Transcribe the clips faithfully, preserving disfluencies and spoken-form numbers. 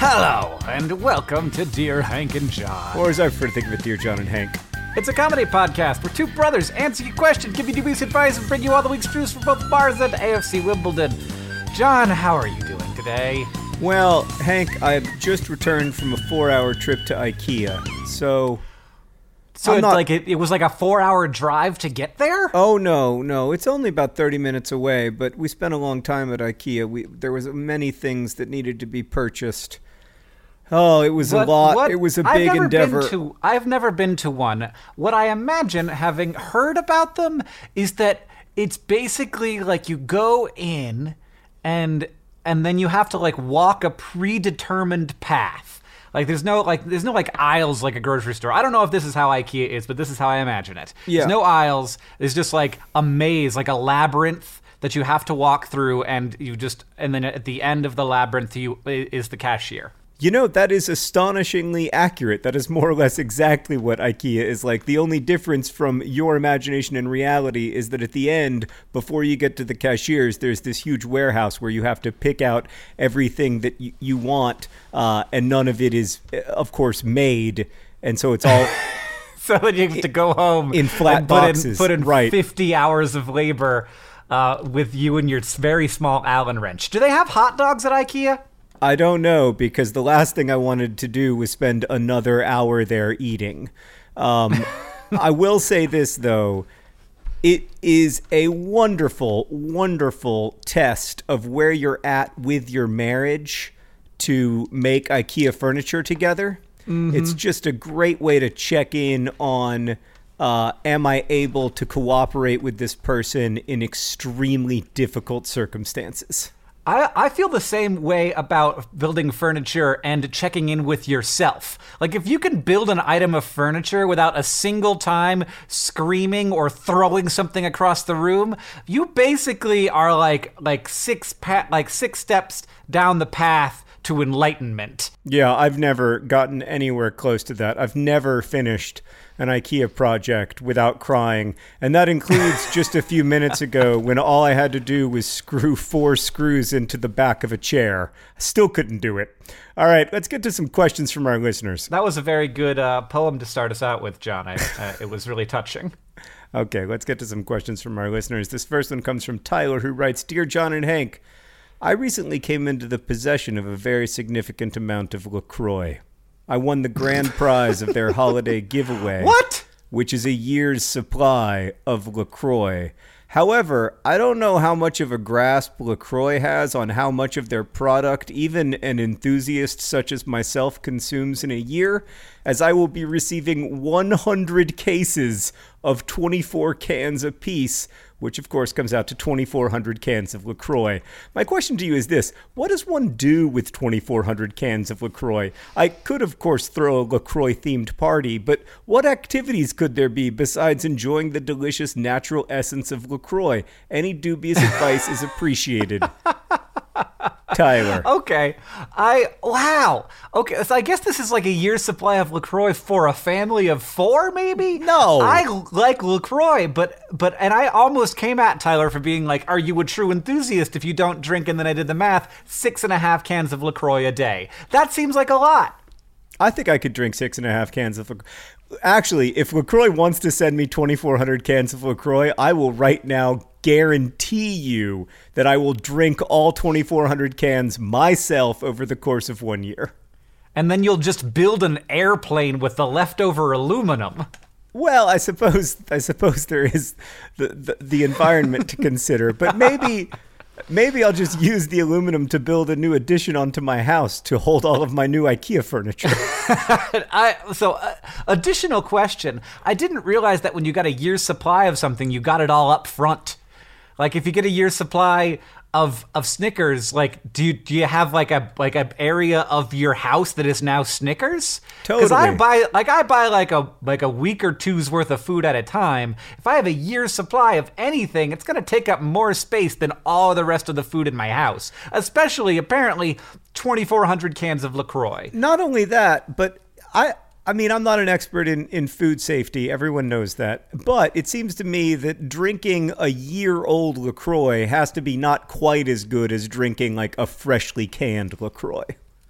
Hello, and welcome to Dear Hank and John. Or as I prefer to think of it, Dear John and Hank. It's a comedy podcast where two brothers answer your question, give you dubious advice, and bring you all the week's news from both bars and A F C Wimbledon. John, how are you doing today? Well, Hank, I've just returned from a four-hour trip to IKEA, so... So I'm it's not... like it, it was like a four-hour drive to get there? Oh, no, no. It's only about thirty minutes away, but we spent a long time at IKEA. We There was many things that needed to be purchased. Oh, it was What- a lot. what- It was a I've big never endeavor. Been to, I've never been to one. What I imagine, having heard about them, is that it's basically like you go in and and then you have to like walk a predetermined path. Like there's no like there's no like aisles like a grocery store. I don't know if this is how IKEA is, but this is how I imagine it. Yeah. There's no aisles. There's just like a maze, like a labyrinth that you have to walk through, and you just and then at the end of the labyrinth, you is the cashier. You know, that is astonishingly accurate. That is more or less exactly what IKEA is like. The only difference from your imagination and reality is that at the end, before you get to the cashiers, there's this huge warehouse where you have to pick out everything that y- you want, uh, and none of it is, of course, made. And so it's all... So then you have to go home in flat and put boxes, in, put in right. fifty hours of labor uh, with you and your very small Allen wrench. Do they have hot dogs at IKEA? I don't know, because the last thing I wanted to do was spend another hour there eating. Um, I will say this, though. It is a wonderful, wonderful test of where you're at with your marriage to make IKEA furniture together. Mm-hmm. It's just a great way to check in on, uh, am I able to cooperate with this person in extremely difficult circumstances? I, I feel the same way about building furniture and checking in with yourself. Like, if you can build an item of furniture without a single time screaming or throwing something across the room, you basically are like like six pa- like six steps down the path to enlightenment. Yeah, I've never gotten anywhere close to that. I've never finished an IKEA project without crying. And that includes just a few minutes ago when all I had to do was screw four screws into the back of a chair. I still couldn't do it. All right, let's get to some questions from our listeners. That was a very good uh, poem to start us out with, John. I, uh, it was really touching. Okay, let's get to some questions from our listeners. This first one comes from Tyler, who writes, Dear John and Hank, I recently came into the possession of a very significant amount of LaCroix. I won the grand prize of their holiday giveaway. What? Which is a year's supply of LaCroix. However, I don't know how much of a grasp LaCroix has on how much of their product even an enthusiast such as myself consumes in a year, as I will be receiving one hundred cases of twenty-four cans apiece, which of course comes out to twenty-four hundred cans of LaCroix. My question to you is this: what does one do with twenty-four hundred cans of LaCroix? I could of course throw a LaCroix themed party, but what activities could there be besides enjoying the delicious natural essence of LaCroix? Any dubious advice is appreciated. Tyler. Okay. I, wow. Okay, so I guess this is like a year's supply of LaCroix for a family of four, maybe? No. I like LaCroix, but, but, and I almost came at Tyler for being like, are you a true enthusiast if you don't drink? And then I did the math, six and a half cans of LaCroix a day. That seems like a lot. I think I could drink six and a half cans of LaCroix. Actually, if LaCroix wants to send me twenty-four hundred cans of LaCroix, I will right now guarantee you that I will drink all twenty-four hundred cans myself over the course of one year. And then you'll just build an airplane with the leftover aluminum. Well, I suppose I suppose there is the, the, the environment to consider, but maybe... Maybe I'll just use the aluminum to build a new addition onto my house to hold all of my new IKEA furniture. I, so, uh, additional question. I didn't realize that when you got a year's supply of something, you got it all up front. Like, if you get a year's supply of of Snickers, like, do you, do you have like a like an area of your house that is now Snickers? Totally. Because I buy like I buy like a like a week or two's worth of food at a time. If I have a year's supply of anything, it's gonna take up more space than all the rest of the food in my house. Especially apparently twenty-four hundred cans of LaCroix. Not only that, but I I mean, I'm not an expert in, in food safety. Everyone knows that. But it seems to me that drinking a year-old LaCroix has to be not quite as good as drinking like a freshly canned LaCroix.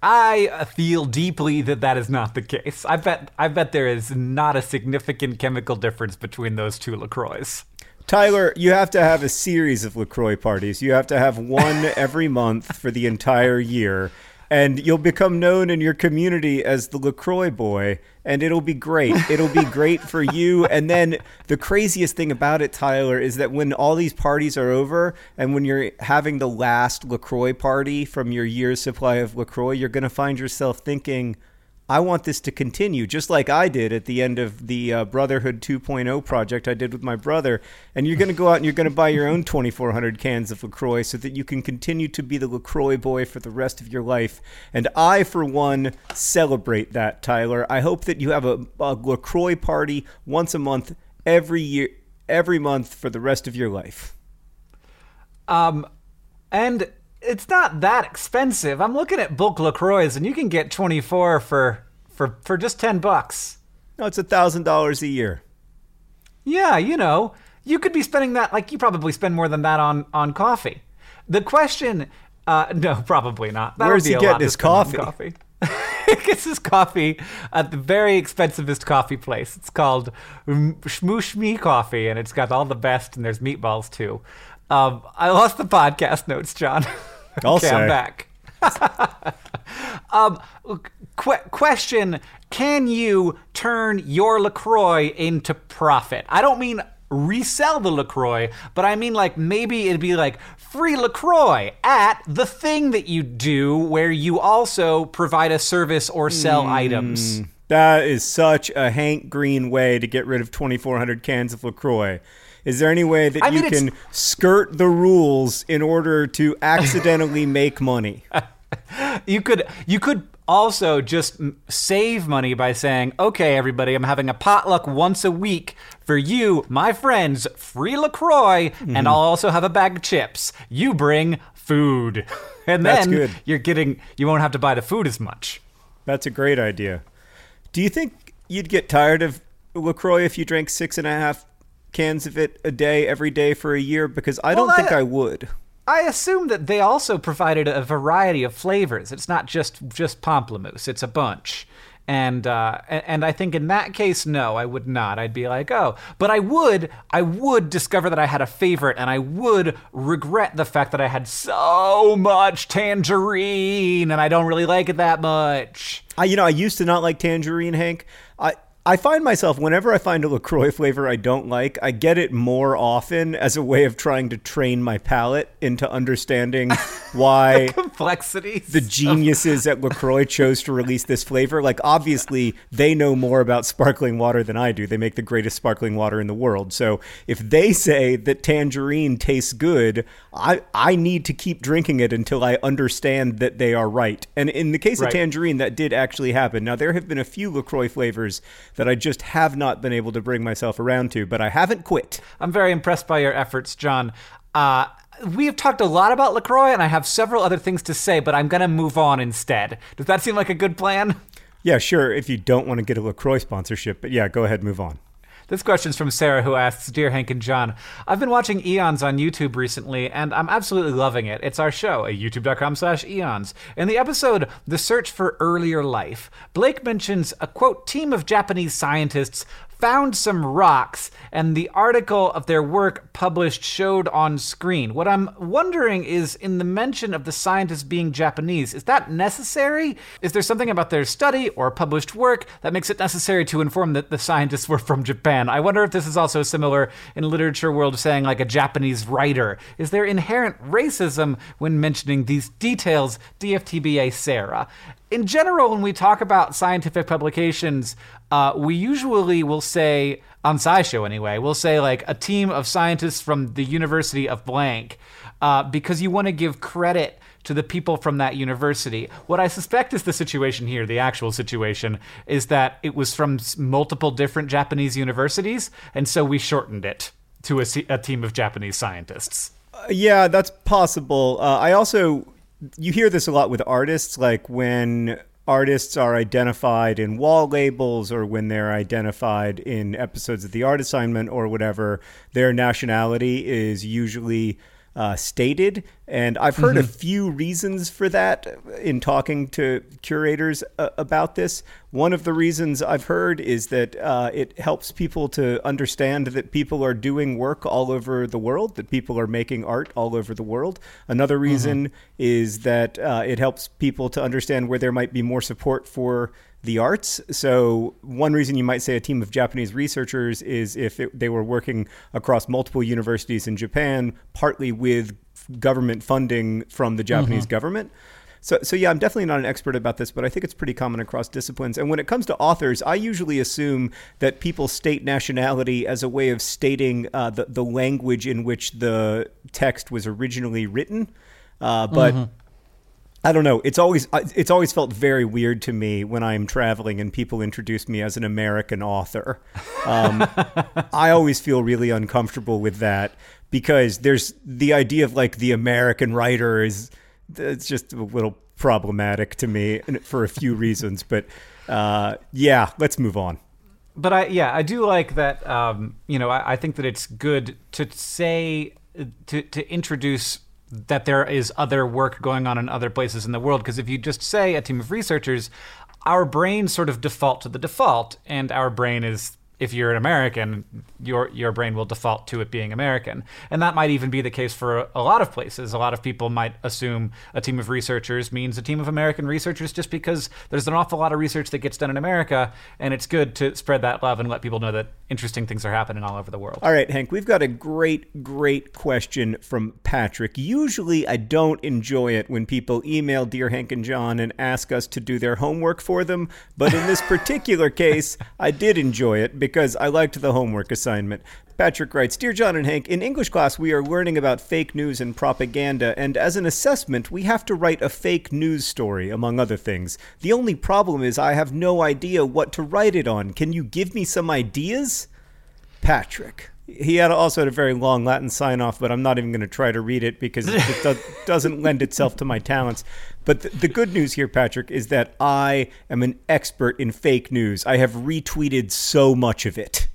I feel deeply that that is not the case. I bet I bet there is not a significant chemical difference between those two LaCroix. Tyler, you have to have a series of LaCroix parties. You have to have one every month for the entire year. And you'll become known in your community as the LaCroix boy, and it'll be great. It'll be great for you. And then the craziest thing about it, Tyler, is that when all these parties are over and when you're having the last LaCroix party from your year's supply of LaCroix, you're going to find yourself thinking, I want this to continue, just like I did at the end of the uh, Brotherhood two point oh project I did with my brother. And you're going to go out and you're going to buy your own twenty-four hundred cans of LaCroix so that you can continue to be the LaCroix boy for the rest of your life. And I, for one, celebrate that, Tyler. I hope that you have a, a LaCroix party once a month, every year, every month for the rest of your life. Um, and... It's not that expensive. I'm looking at bulk LaCroix, and you can get twenty-four for for for just ten bucks. No, it's a thousand dollars a year. Yeah, you know, you could be spending that. Like you probably spend more than that on on coffee. The question, uh, no, probably not. That Where's would be he a getting lot to his spend on coffee? coffee. He gets his coffee at the very expensivest coffee place. It's called Shmoo Me Coffee, and it's got all the best, and there's meatballs too. Um, I lost the podcast notes, John. I'll okay, say. I'm back. um, qu- question, can you turn your LaCroix into profit? I don't mean resell the LaCroix, but I mean like maybe it'd be like free LaCroix at the thing that you do where you also provide a service or sell mm. items. That is such a Hank Green way to get rid of twenty-four hundred cans of LaCroix. Is there any way that I you mean, can skirt the rules in order to accidentally make money? You could you could also just save money by saying, okay, everybody, I'm having a potluck once a week for you, my friends, free LaCroix, mm-hmm. and I'll also have a bag of chips. You bring food. And That's then good. you're getting you won't have to buy the food as much. That's a great idea. Do you think you'd get tired of LaCroix if you drank six and a half cans of it a day every day for a year? Because I don't well, think I, I would. I assume that they also provided a variety of flavors. It's not just just pamplemousse. It's a bunch. And uh, and I think in that case, no, I would not. I'd be like, oh, but I would, I would discover that I had a favorite, and I would regret the fact that I had so much tangerine, and I don't really like it that much. I, you know, I used to not like tangerine, Hank. I. I find myself, whenever I find a LaCroix flavor I don't like, I get it more often as a way of trying to train my palate into understanding why the complexities. The geniuses at LaCroix chose to release this flavor. Like, obviously, they know more about sparkling water than I do. They make the greatest sparkling water in the world. So if they say that tangerine tastes good, I, I need to keep drinking it until I understand that they are right. And in the case right. of tangerine, that did actually happen. Now, there have been a few LaCroix flavors that I just have not been able to bring myself around to, but I haven't quit. I'm very impressed by your efforts, John. Uh, we have talked a lot about LaCroix, and I have several other things to say, but I'm going to move on instead. Does that seem like a good plan? Yeah, sure, if you don't want to get a LaCroix sponsorship, but yeah, go ahead, move on. This question's from Sarah, who asks, Dear Hank and John, I've been watching Eons on YouTube recently, and I'm absolutely loving it. It's our show at youtube.com slash eons. In the episode, The Search for Earlier Life, Blake mentions a, quote, team of Japanese scientists found some rocks, and the article of their work published showed on screen. What I'm wondering is, in the mention of the scientists being Japanese, is that necessary? Is there something about their study or published work that makes it necessary to inform that the scientists were from Japan? I wonder if this is also similar in literature world, saying like a Japanese writer. Is there inherent racism when mentioning these details? D F T B A Sarah. In general, when we talk about scientific publications, uh, we usually will say, on SciShow anyway, we'll say like a team of scientists from the University of blank, uh, because you want to give credit to the people from that university. What I suspect is the situation here, the actual situation, is that it was from multiple different Japanese universities, and so we shortened it to a, a team of Japanese scientists. Uh, yeah, that's possible. Uh, I also... You hear this a lot with artists, like when artists are identified in wall labels or when they're identified in episodes of The Art Assignment or whatever, their nationality is usually uh, stated. And I've heard Mm-hmm. a few reasons for that in talking to curators uh, about this. One of the reasons I've heard is that uh, it helps people to understand that people are doing work all over the world, that people are making art all over the world. Another reason mm-hmm. is that uh, it helps people to understand where there might be more support for the arts. So one reason you might say a team of Japanese researchers is if it, they were working across multiple universities in Japan, partly with government funding from the Japanese mm-hmm. government. So, so yeah, I'm definitely not an expert about this, but I think it's pretty common across disciplines. And when it comes to authors, I usually assume that people state nationality as a way of stating uh, the, the language in which the text was originally written. Uh, but mm-hmm. I don't know. It's always it's always felt very weird to me when I'm traveling and people introduce me as an American author. Um, I always feel really uncomfortable with that because there's the idea of like the American writer is it's just a little problematic to me for a few reasons. But uh, yeah, let's move on. But I yeah I do like that. Um, you know, I, I think that it's good to say to to introduce that there is other work going on in other places in the world. Because if you just say a team of researchers, our brains sort of default to the default, and our brain is, if you're an American, your your brain will default to it being American. And that might even be the case for a lot of places. A lot of people might assume a team of researchers means a team of American researchers just because there's an awful lot of research that gets done in America, and it's good to spread that love and let people know that interesting things are happening all over the world. All right, Hank, we've got a great, great question from Patrick. Usually I don't enjoy it when people email Dear Hank and John and ask us to do their homework for them, but in this particular case, I did enjoy it because I liked the homework assignment. Patrick writes, Dear John and Hank, in English class we are learning about fake news and propaganda, and as an assessment we have to write a fake news story, among other things. The only problem is I have no idea what to write it on. Can you give me some ideas? Patrick. He had also had a very long Latin sign-off, but I'm not even going to try to read it because it do- doesn't lend itself to my talents. But th- the good news here, Patrick, is that I am an expert in fake news. I have retweeted so much of it.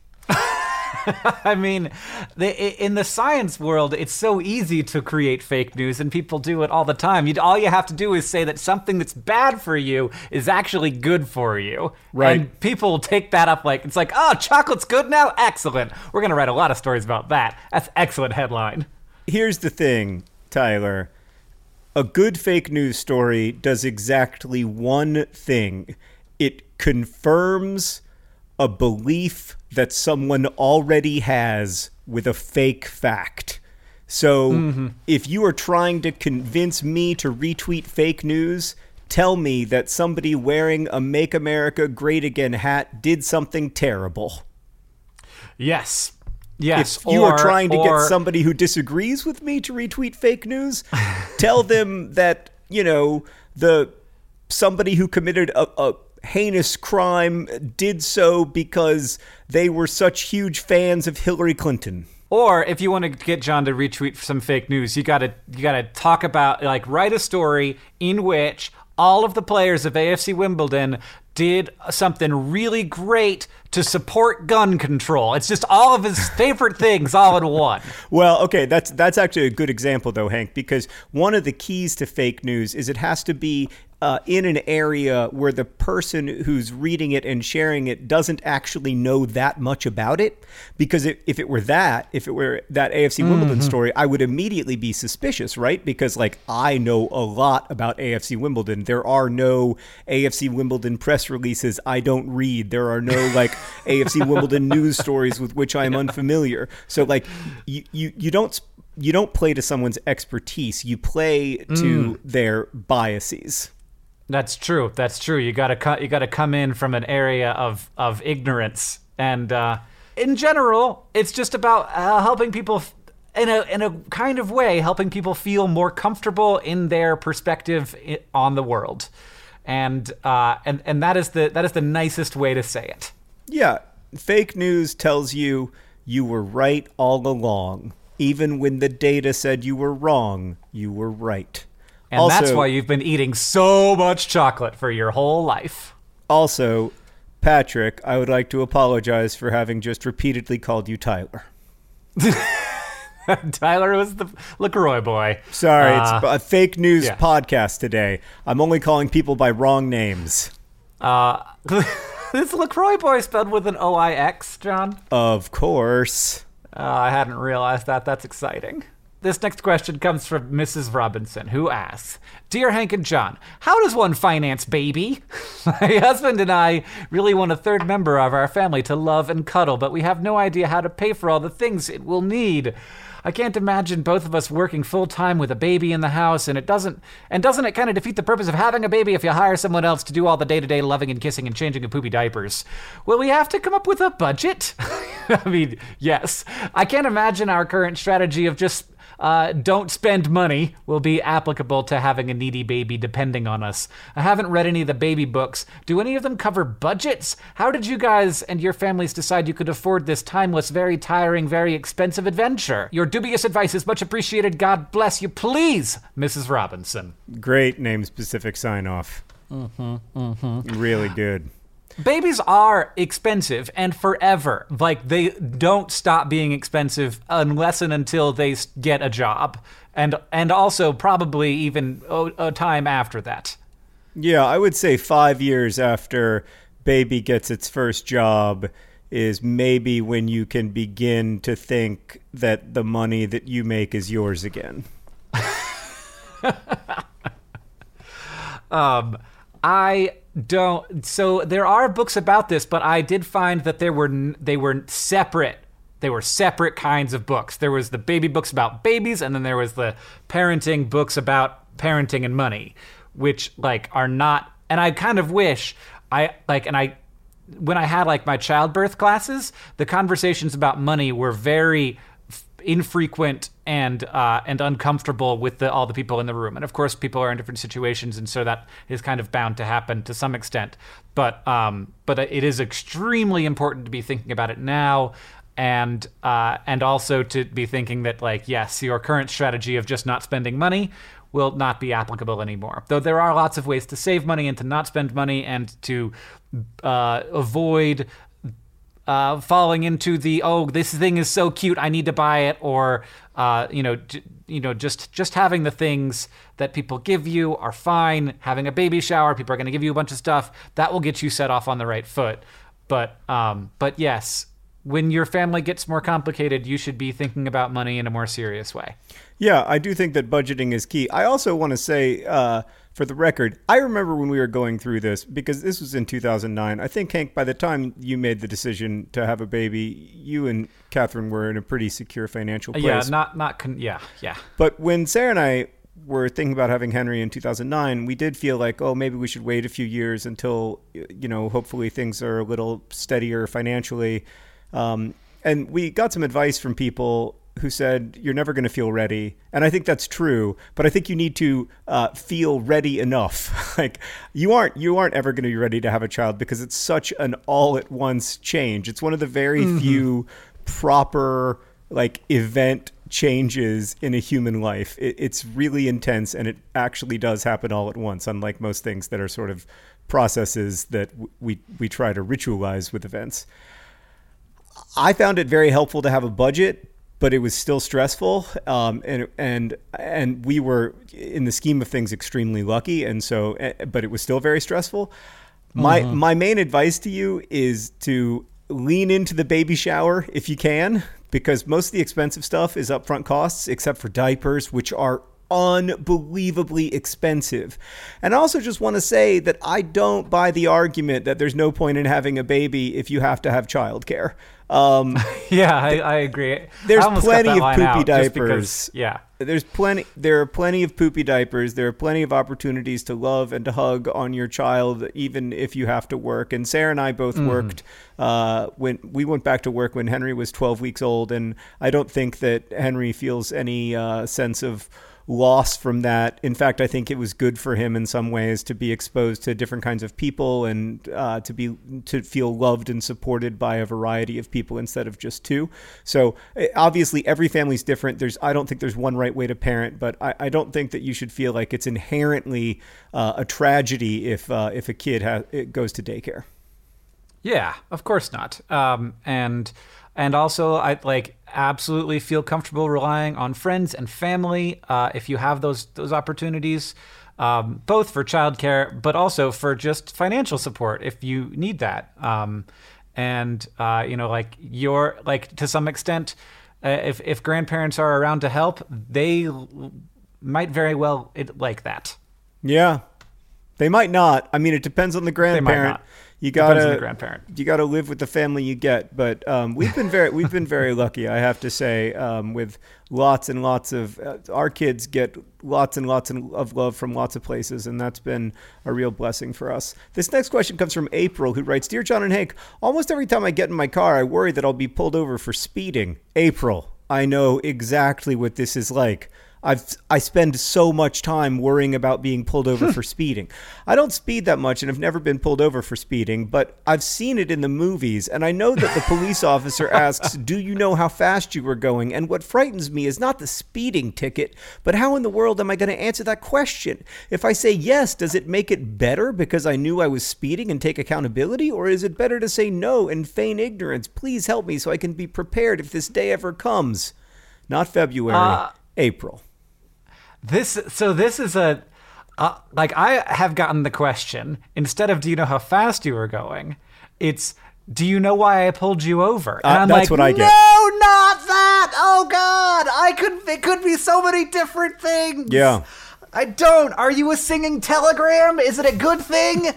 I mean, the, in the science world, it's so easy to create fake news, and people do it all the time. You'd, all you have to do is say that something that's bad for you is actually good for you. Right. And people take that up like, it's like, oh, chocolate's good now? Excellent. We're going to write a lot of stories about that. That's an excellent headline. Here's the thing, Tyler. A good fake news story does exactly one thing. It confirms a belief that someone already has with a fake fact. So mm-hmm. if you are trying to convince me to retweet fake news, tell me that somebody wearing a Make America Great Again hat did something terrible. Yes. Yes. If you or, are trying to or... get somebody who disagrees with me to retweet fake news, tell them that, you know, the somebody who committed a, a heinous crime did so because they were such huge fans of Hillary Clinton. Or if you want to get John to retweet some fake news, you gotta you gotta talk about, like, write a story in which all of the players of A F C Wimbledon did something really great to support gun control. It's just all of his favorite things all in one. Well, okay, that's that's actually a good example, though, Hank, because one of the keys to fake news is it has to be Uh, in an area where the person who's reading it and sharing it doesn't actually know that much about it. Because if, if it were that, if it were that A F C Wimbledon mm-hmm. story, I would immediately be suspicious, right? Because, like, I know a lot about A F C Wimbledon. There are no A F C Wimbledon press releases I don't read. There are no, like, A F C Wimbledon news stories with which I'm unfamiliar. So, like, you, you, you don't... You don't play to someone's expertise. You play to mm. their biases. That's true. That's true. You gotta co- you gotta come in from an area of of ignorance, and uh, in general, it's just about uh, helping people f- in a in a kind of way, helping people feel more comfortable in their perspective I- on the world, and uh, and and that is the that is the nicest way to say it. Yeah, fake news tells you you were right all along, even when the data said you were wrong. You were right. And also, that's why you've been eating so much chocolate for your whole life. Also, Patrick, I would like to apologize for having just repeatedly called you Tyler. Tyler was the LaCroix boy. Sorry, Uh, it's a fake news yeah. podcast today. I'm only calling people by wrong names. Uh, is LaCroix boy spelled with an O I X, John? Of course. Uh, I hadn't realized that. That's exciting. This next question comes from Missus Robinson, who asks, Dear Hank and John, how does one finance baby? My husband and I really want a third member of our family to love and cuddle, but we have no idea how to pay for all the things it will need. I can't imagine both of us working full time with a baby in the house, and it doesn't and doesn't it kind of defeat the purpose of having a baby if you hire someone else to do all the day-to-day loving and kissing and changing of poopy diapers? Will we have to come up with a budget? I mean, yes. I can't imagine our current strategy of just uh, don't spend money will be applicable to having a needy baby depending on us. I haven't read any of the baby books. Do any of them cover budgets? How did you guys and your families decide you could afford this timeless, very tiring, very expensive adventure? Your dubious advice is much appreciated. God bless you. Please, Missus Robinson. Great name-specific sign-off. Mm-hmm, mm-hmm. Really good. Babies are expensive and forever. Like, they don't stop being expensive unless and until they s- get a job. And and also probably even a, a time after that. Yeah, I would say five years after baby gets its first job is maybe when you can begin to think that the money that you make is yours again. um, I don't. So there are books about this, but I did find that there were they were separate. They were separate kinds of books. There was the baby books about babies, and then there was the parenting books about parenting and money, which like are not. And I kind of wish I like, and I when I had like my childbirth classes, the conversations about money were very f- infrequent and uh, and uncomfortable with the, all the people in the room. And of course, people are in different situations, and so that is kind of bound to happen to some extent. But um, but it is extremely important to be thinking about it now. And uh, and also to be thinking that, like, yes, your current strategy of just not spending money will not be applicable anymore. Though there are lots of ways to save money and to not spend money and to uh, avoid uh, falling into the, oh, this thing is so cute, I need to buy it, or uh, you know, j- you know, just just having the things that people give you are fine. Having a baby shower, people are going to give you a bunch of stuff that will get you set off on the right foot. But um, but yes. When your family gets more complicated, you should be thinking about money in a more serious way. Yeah, I do think that budgeting is key. I also want to say, uh, for the record, I remember when we were going through this, because this was in two thousand nine. I think, Hank, by the time you made the decision to have a baby, you and Catherine were in a pretty secure financial place. Yeah, not, not, con- yeah, yeah. But when Sarah and I were thinking about having Henry in two thousand nine, we did feel like, oh, maybe we should wait a few years until, you know, hopefully things are a little steadier financially. Um, and we got some advice from people who said, you're never going to feel ready. And I think that's true, but I think you need to uh, feel ready enough. Like you aren't, you aren't ever going to be ready to have a child because it's such an all at once change. It's one of the very mm-hmm. few proper like event changes in a human life. It, it's really intense and it actually does happen all at once, unlike most things that are sort of processes that w- we, we try to ritualize with events. I found it very helpful to have a budget, but it was still stressful. Um, and, and, and we were in the scheme of things extremely lucky. And so, but it was still very stressful. My, mm-hmm. my main advice to you is to lean into the baby shower if you can, because most of the expensive stuff is upfront costs, except for diapers, which are unbelievably expensive. And I also just want to say that I don't buy the argument that there's no point in having a baby if you have to have childcare. Um, yeah, I, I agree. There's I plenty of poopy diapers. Because, yeah, there's plenty. There are plenty of poopy diapers. There are plenty of opportunities to love and to hug on your child, even if you have to work. And Sarah and I both mm. worked uh, when we went back to work when Henry was twelve weeks old, and I don't think that Henry feels any uh, sense of loss from that. In fact, I think it was good for him in some ways to be exposed to different kinds of people and uh, to be to feel loved and supported by a variety of people instead of just two. So obviously every family's different. There's I don't think there's one right way to parent, but I, I don't think that you should feel like it's inherently uh, a tragedy if uh, if a kid ha- it goes to daycare. Yeah, of course not. Um, and and also, I like absolutely feel comfortable relying on friends and family uh, if you have those those opportunities, um, both for childcare, but also for just financial support if you need that. Um, and uh, you know, like you're like to some extent, uh, if if grandparents are around to help, they l- might very well it, like that. Yeah. They might not. I mean, it depends on the grandparent. not. You Depends gotta on the grandparent. you gotta live with the family you get. But um, we've been very we've been very lucky, I have to say, um, with lots and lots of uh, our kids get lots and lots of love from lots of places, and that's been a real blessing for us. This next question comes from April, who writes, "Dear John and Hank, almost every time I get in my car, I worry that I'll be pulled over for speeding. April, I know exactly what this is like. I've I spend so much time worrying about being pulled over for speeding. I don't speed that much and have never been pulled over for speeding, but I've seen it in the movies, and I know that the police officer asks, 'Do you know how fast you were going?' And what frightens me is not the speeding ticket, but how in the world am I going to answer that question? If I say yes, does it make it better because I knew I was speeding and take accountability, or is it better to say no and feign ignorance? Please help me so I can be prepared if this day ever comes." Not February, uh- April. This so this is a uh, like I have gotten the question instead of do you know how fast you were going, it's do you know why I pulled you over? And uh, I'm that's like, what I get. No, not that. Oh God, I could. It could be so many different things. Yeah. I don't. Are you a singing telegram? Is it a good thing?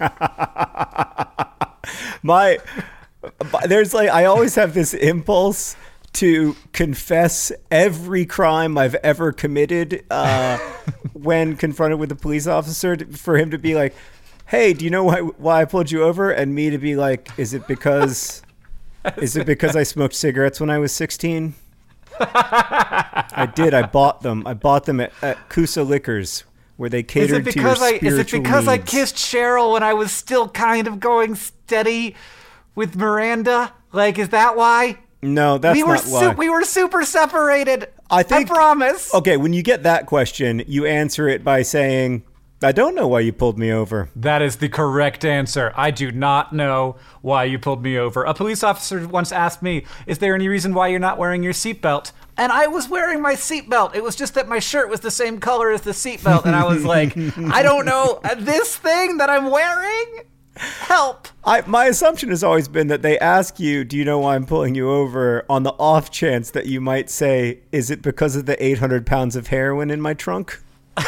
My there's like I always have this impulse to confess every crime I've ever committed uh, when confronted with a police officer, to, for him to be like, "Hey, do you know why why I pulled you over?" And me to be like, "Is it because is it because I smoked cigarettes when I was sixteen?" I did. I bought them. I bought them at, at Coosa Liquors, where they catered to your spiritual Is it because I needs. kissed Cheryl when I was still kind of going steady with Miranda? Like, is that why? No, that's we were not su- why. we were super separated. I think. I promise. Okay, when you get that question, you answer it by saying, "I don't know why you pulled me over." That is the correct answer. I do not know why you pulled me over. A police officer once asked me, "Is there any reason why you're not wearing your seatbelt?" And I was wearing my seatbelt. It was just that my shirt was the same color as the seatbelt, and I was like, "I don't know this thing that I'm wearing. Help." I, my assumption has always been that they ask you, "Do you know why I'm pulling you over?" on the off chance that you might say, "Is it because of the eight hundred pounds of heroin in my trunk?"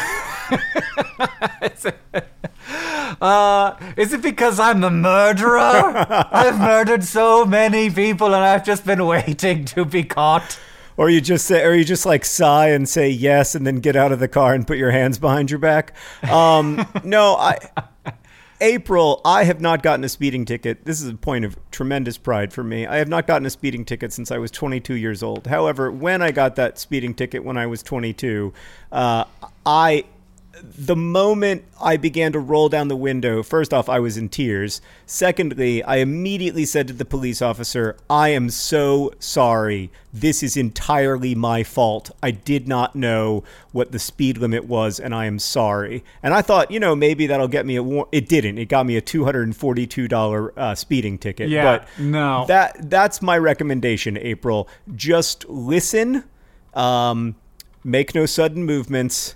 uh, is it because I'm a murderer? I've murdered so many people and I've just been waiting to be caught. Or you just say, or you just like sigh and say yes, and then get out of the car and put your hands behind your back. Um, no, I... April, I have not gotten a speeding ticket. This is a point of tremendous pride for me. I have not gotten a speeding ticket since I was twenty-two years old. However, when I got that speeding ticket when I was twenty-two, uh, I... the moment I began to roll down the window, first off, I was in tears. Secondly, I immediately said to the police officer, "I am so sorry. This is entirely my fault. I did not know what the speed limit was, and I am sorry." And I thought, you know, maybe that'll get me a war- It didn't. It got me a two hundred forty-two dollars uh, speeding ticket. Yeah, but no. That, that's my recommendation, April. Just listen. Um, make no sudden movements.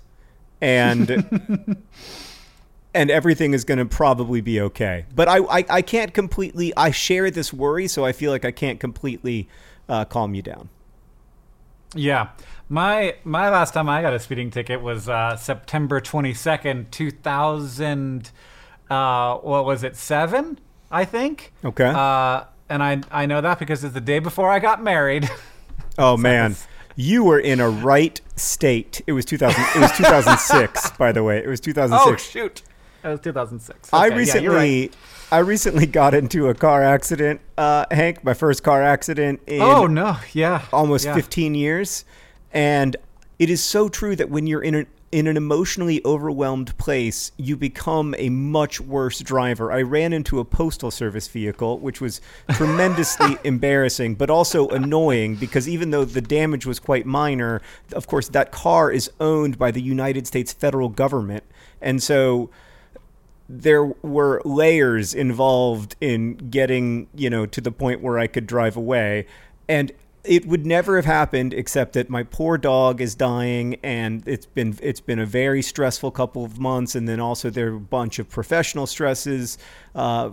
And and everything is going to probably be okay. But I, I, I can't completely, I share this worry, so I feel like I can't completely uh, calm you down. Yeah. My my last time I got a speeding ticket was uh, September twenty-second, two thousand, uh, what was it, seven, I think? Okay. Uh, and I, I know that because it's the day before I got married. Oh, so man. You were in a right state. It was two thousand. It was two thousand six, by the way. It was two thousand six. Oh shoot! It was two thousand six. Okay, I recently, yeah, right. I recently got into a car accident, uh, Hank. My first car accident in oh no, yeah, almost yeah. fifteen years, and it is so true that when you're in an in an emotionally overwhelmed place, you become a much worse driver. I ran into a postal service vehicle, which was tremendously embarrassing, but also annoying because even though the damage was quite minor, of course, that car is owned by the United States federal government. And so there were layers involved in getting, you know, to the point where I could drive away. And it would never have happened except that my poor dog is dying, and it's been it's been a very stressful couple of months. And then also there are a bunch of professional stresses uh,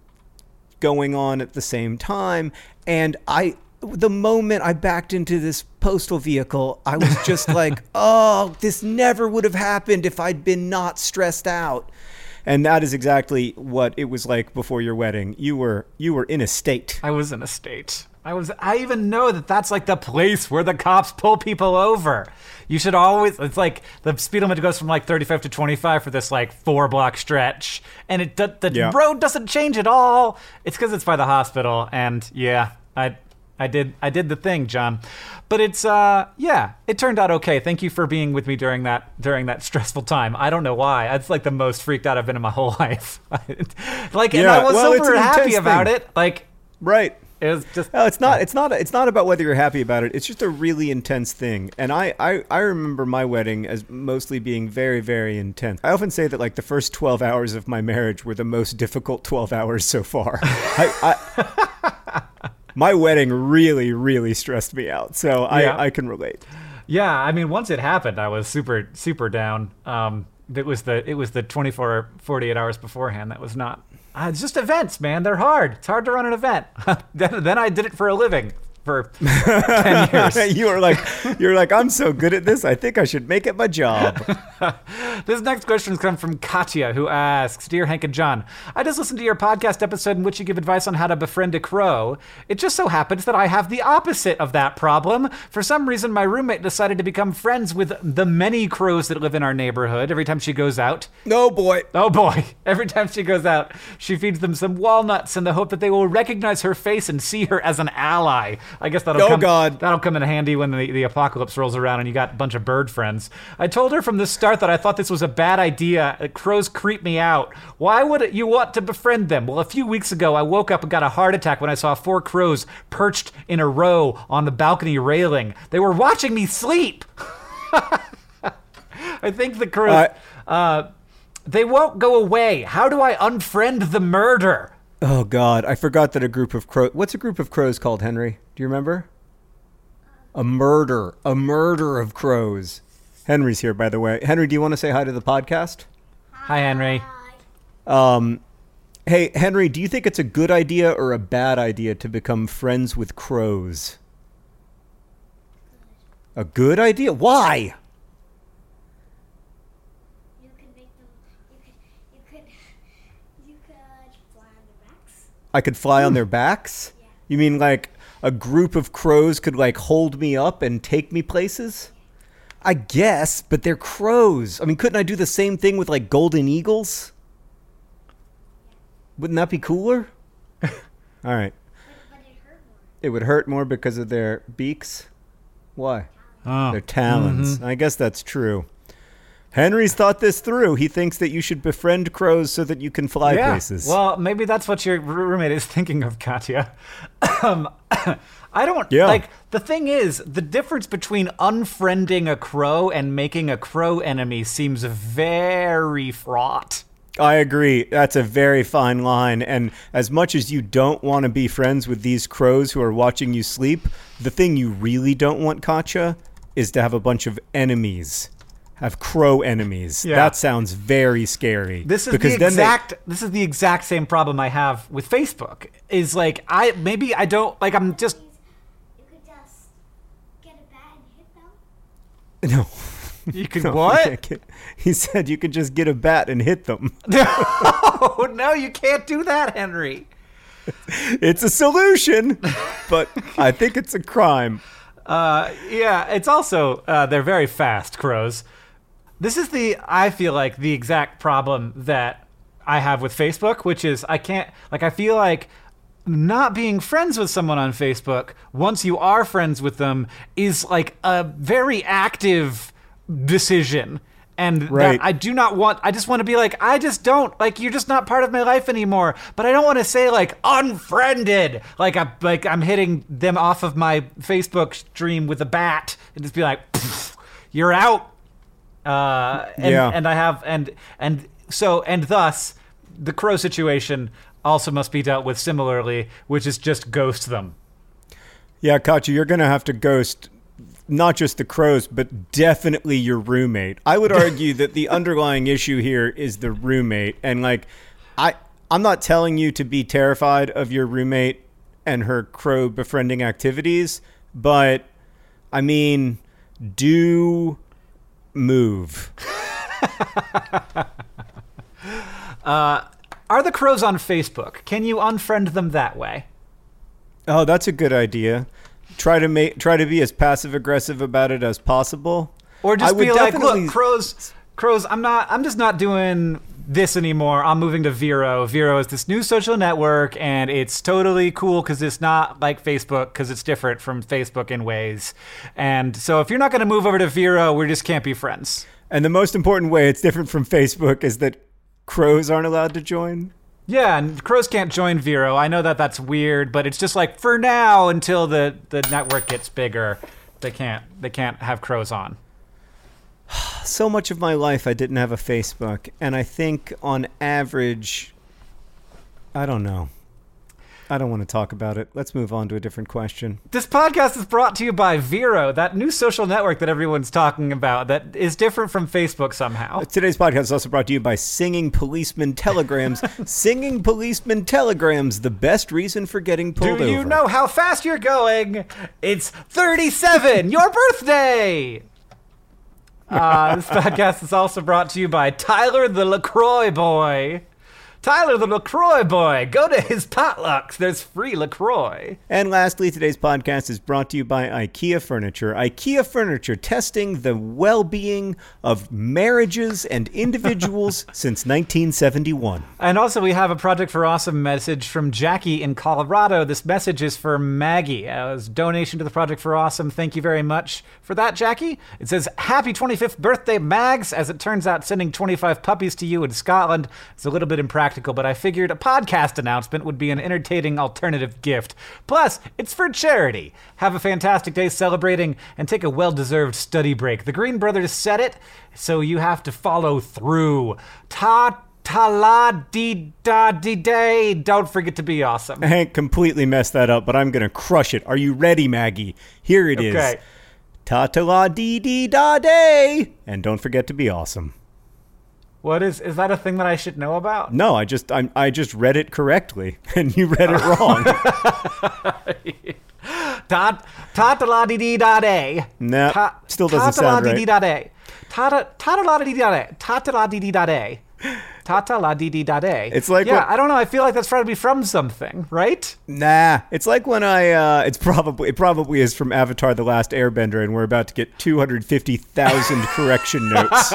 going on at the same time. And I, the moment I backed into this postal vehicle, I was just like, oh, this never would have happened if I'd been not stressed out. And that is exactly what it was like before your wedding. You were you were in a state. I was in a state. I was. I even know that that's like the place where the cops pull people over. You should always. It's like the speed limit goes from like thirty-five to twenty-five for this like four block stretch, and it the Yeah. road doesn't change at all. It's because it's by the hospital, and yeah, I I did I did the thing, John. But it's uh yeah, it turned out okay. Thank you for being with me during that during that stressful time. I don't know why. It's like the most freaked out I've been in my whole life. Like, and Yeah, I was well, it's super an happy intense about thing. it. Like, Right. it was just. No, it's not. It's not. It's not about whether you're happy about it. It's just a really intense thing. And I, I, I remember my wedding as mostly being very, very intense. I often say that like the first twelve hours of my marriage were the most difficult twelve hours so far. I, I, my wedding really, really stressed me out. So Yeah. I, I can relate. Yeah, I mean, once it happened, I was super, super down. Um, it was the it was the twenty-four, forty-eight hours beforehand that was not. Uh, it's just events, man. They're hard. It's hard to run an event. then, then I did it for a living for ten years. you were like, you're like, I'm so good at this. I think I should make it my job. This next question comes from Katya, who asks, Dear Hank and John, I just listened to your podcast episode in which you give advice on how to befriend a crow. It just so happens that I have the opposite of that problem. For some reason, my roommate decided to become friends with the many crows that live in our neighborhood every time she goes out. No, boy. Oh boy, every time she goes out, she feeds them some walnuts in the hope that they will recognize her face and see her as an ally. I guess that'll Oh, come God. that'll come in handy when the, the apocalypse rolls around and you got a bunch of bird friends. I told her from the start that I thought this was a bad idea. Uh, Crows creep me out. Why would you want to befriend them? Well, a few weeks ago, I woke up and got a heart attack when I saw four crows perched in a row on the balcony railing. They were watching me sleep. I think the crows... Uh, uh, they won't go away. How do I unfriend the murder? Oh, God. I forgot that a group of crows... What's a group of crows called, Henry? Do you remember? A murder. A murder of crows. Henry's here, by the way. Henry, do you want to say hi to the podcast? Hi, Henry. Um, hey, Henry, do you think it's a good idea or a bad idea to become friends with crows? A good idea? Why? You could make them. You could. You could. You could fly on their backs. I could fly on their backs? Yeah. You mean like a group of crows could like hold me up and take me places? I guess, but they're crows. I mean, couldn't I do the same thing with like golden eagles? Wouldn't that be cooler? All right. But, but it hurt more. It would hurt more because of their beaks? Why? Oh. Their talons. I guess that's true. Henry's thought this through. He thinks that you should befriend crows so that you can fly Yeah. places. Well, maybe that's what your roommate is thinking of, Katya. um, I don't Yeah. like the thing is the difference between unfriending a crow and making a crow enemy seems very fraught. I agree. That's a very fine line. And as much as you don't want to be friends with these crows who are watching you sleep, the thing you really don't want, Katya, is to have a bunch of enemies. Have crow enemies. Yeah. That sounds very scary. This is because the then they- exact this is the exact same problem I have with Facebook. Is like I maybe I don't like I'm just You could just get a bat and hit them. No. you could No, what? you can't get- He said you could just get a bat and hit them. No, no, you can't do that, Henry. It's a solution, but I think it's a crime. Uh, yeah, it's also uh, they're very fast crows. This is the I feel like the exact problem that I have with Facebook, which is I can't like I feel like not being friends with someone on Facebook once you are friends with them is like a very active decision. And Right. that I do not want, I just want to be like, I just don't, like, you're just not part of my life anymore. But I don't want to say, like, unfriended. Like, I'm, like, I'm hitting them off of my Facebook stream with a bat and just be like, "Pfft, you're out. Uh, and, Yeah. and I have, and, and so, and thus, the crow situation also must be dealt with similarly, which is just ghost them. Yeah, Katya, you're going to have to ghost not just the crows, but definitely your roommate. I would argue that the underlying issue here is the roommate. And like, I, I'm not telling you to be terrified of your roommate and her crow befriending activities, but I mean, do move. uh, are the crows on Facebook? Can you unfriend them that way? Oh, that's a good idea. Try to make try to be as passive aggressive about it as possible. Or just I would be like, definitely- look, crows, crows, I'm not, I'm just not doing this anymore. I'm moving to Vero. Vero is this new social network, and it's totally cool because it's not like Facebook, because it's different from Facebook in ways. And so if you're not going to move over to Vero, we just can't be friends. And the most important way it's different from Facebook is that crows aren't allowed to join. Yeah, and crows can't join Vero. I know that that's weird, but it's just like for now until the, the network gets bigger, they can't they can't have crows on. So much of my life I didn't have a Facebook, and I think on average, I don't know. I don't want to talk about it. Let's move on to a different question. This podcast is brought to you by Vero, that new social network that everyone's talking about that is different from Facebook somehow. Today's podcast is also brought to you by Singing Policeman Telegrams. Singing Policeman Telegrams, the best reason for getting pulled over. Do you know how fast you're going? It's thirty-seven, your birthday! Uh, this podcast is also brought to you by Tyler the LaCroix Boy. Tyler the LaCroix Boy. Go to his potlucks. There's free LaCroix. And lastly, today's podcast is brought to you by IKEA Furniture. IKEA Furniture, testing the well-being of marriages and individuals since nineteen seventy-one. And also, we have a Project for Awesome message from Jackie in Colorado. This message is for Maggie. Uh, it's a donation to the Project for Awesome. Thank you very much for that, Jackie. It says, happy twenty-fifth birthday, Mags. As it turns out, sending twenty-five puppies to you in Scotland is a little bit impractical, but I figured a podcast announcement would be an entertaining alternative gift. Plus, it's for charity. Have a fantastic day celebrating and take a well-deserved study break. The Green Brothers said it, so you have to follow through. Ta ta la dee da dee day. Don't forget to be awesome. Hank completely messed that up, but I'm going to crush it. Are you ready, Maggie? Here it is. Okay. Ta ta la dee dee da day. And don't forget to be awesome. What is is that a thing that I should know about? No, I just I I just read it correctly, and you read it wrong. Ta ta ta la dee dee da day. No, Ta- still doesn't ta-ta la sound dee right. dee da day. Ta ta ta la dee dee da day. Ta ta la dee dee da day. Ta ta la dee dee da day. It's like yeah, what- I don't know. I feel like that's trying to be from something, right? Nah, it's like when I uh, it's probably it probably is from Avatar: The Last Airbender, and we're about to get two hundred fifty thousand correction notes.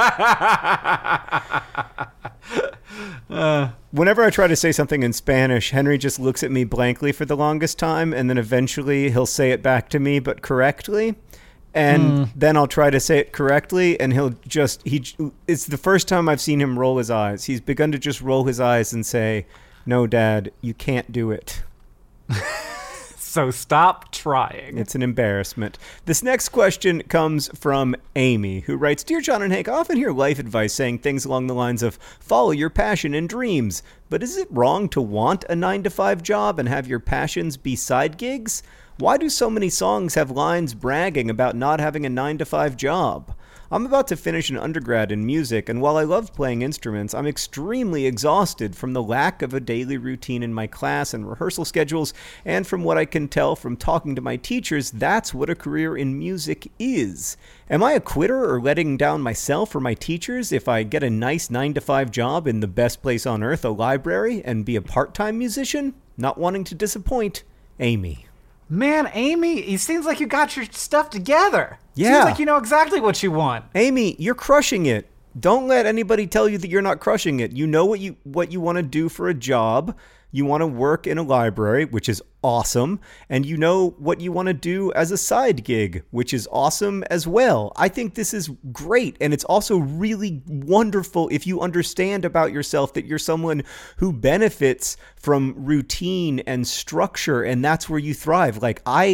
Uh, Whenever I try to say something in Spanish, Henry just looks at me blankly for the longest time, and then eventually he'll say it back to me, but correctly. And Mm. then I'll try to say it correctly, and he'll just he. It's the first time I've seen him roll his eyes. He's begun to just roll his eyes and say, "No, Dad, you can't do it." so stop trying. It's an embarrassment. This next question comes from Amy, who writes, Dear John and Hank, I often hear life advice saying things along the lines of, follow your passion and dreams. But is it wrong to want a nine to five job and have your passions be side gigs? Why do so many songs have lines bragging about not having a nine to five job? I'm about to finish an undergrad in music, and while I love playing instruments, I'm extremely exhausted from the lack of a daily routine in my class and rehearsal schedules, and from what I can tell from talking to my teachers, that's what a career in music is. Am I a quitter or letting down myself or my teachers if I get a nice nine to five job in the best place on earth, a library, and be a part-time musician? Not wanting to disappoint, Amy. Man, Amy, it seems like you got your stuff together. Yeah. Seems like you know exactly what you want. Amy, you're crushing it. Don't let anybody tell you that you're not crushing it. You know what you what you want to do for a job. You want to work in a library, which is awesome. And you know what you want to do as a side gig, which is awesome as well. I think this is great. And it's also really wonderful if you understand about yourself that you're someone who benefits from routine and structure. And that's where you thrive. Like, I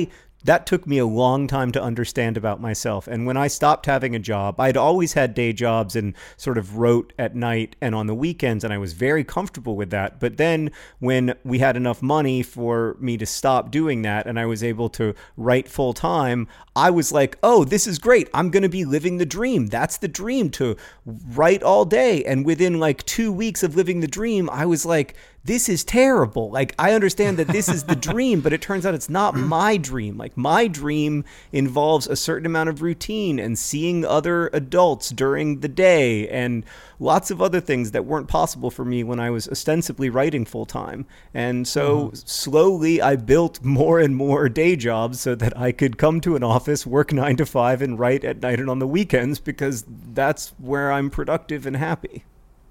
that took me a long time to understand about myself. And when I stopped having a job, I'd always had day jobs and sort of wrote at night and on the weekends, and I was very comfortable with that. But then when we had enough money for me to stop doing that and I was able to write full time, I was like, oh, this is great. I'm going to be living the dream. That's the dream, to write all day. And within like two weeks of living the dream, I was like, this is terrible. Like, I understand that this is the dream, but it turns out it's not my dream. Like, my dream involves a certain amount of routine and seeing other adults during the day and lots of other things that weren't possible for me when I was ostensibly writing full time. And so mm-hmm. slowly I built more and more day jobs so that I could come to an office, work nine to five, and write at night and on the weekends, because that's where I'm productive and happy.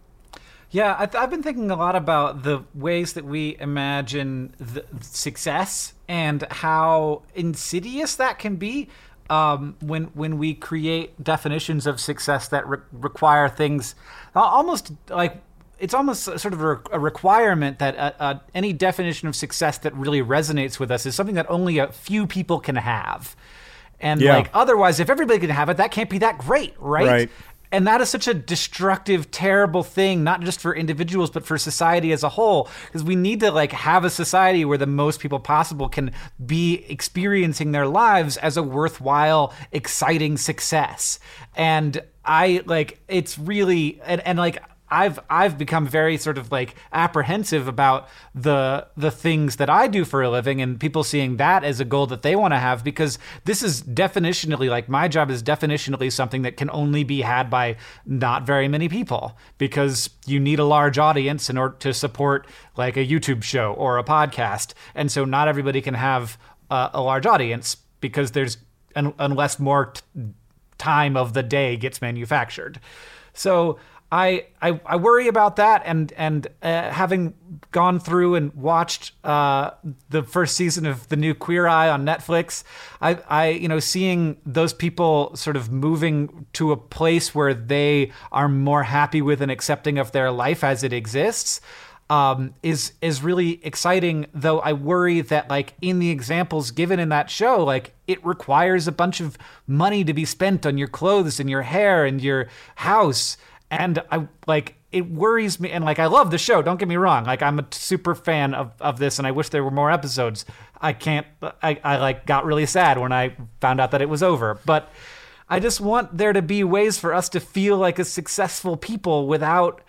Yeah, I've, I've been thinking a lot about the ways that we imagine the success and how insidious that can be um, when when we create definitions of success that re- require things almost like it's almost sort of a, a requirement that uh, uh, any definition of success that really resonates with us is something that only a few people can have. And yeah. like otherwise, if everybody can have it, that can't be that great, right? Right. And that is such a destructive, terrible thing, not just for individuals, but for society as a whole. Because we need to like have a society where the most people possible can be experiencing their lives as a worthwhile, exciting success. And I like, it's really, and, and like, I've I've become very sort of like apprehensive about the the things that I do for a living and people seeing that as a goal that they want to have, because this is definitionally, like my job is definitionally something that can only be had by not very many people, because you need a large audience in order to support like a YouTube show or a podcast. And so not everybody can have uh, a large audience because there's un- unless more t- time of the day gets manufactured. So I, I I worry about that, and and uh, having gone through and watched uh, the first season of the new Queer Eye on Netflix, I I you know seeing those people sort of moving to a place where they are more happy with and accepting of their life as it exists um, is is really exciting. Though I worry that like in the examples given in that show, like it requires a bunch of money to be spent on your clothes and your hair and your house. And I like it worries me, and like I love the show. Don't get me wrong. Like I'm a super fan of, of this, and I wish there were more episodes. I can't. I, I like got really sad when I found out that it was over. But I just want there to be ways for us to feel like a successful people without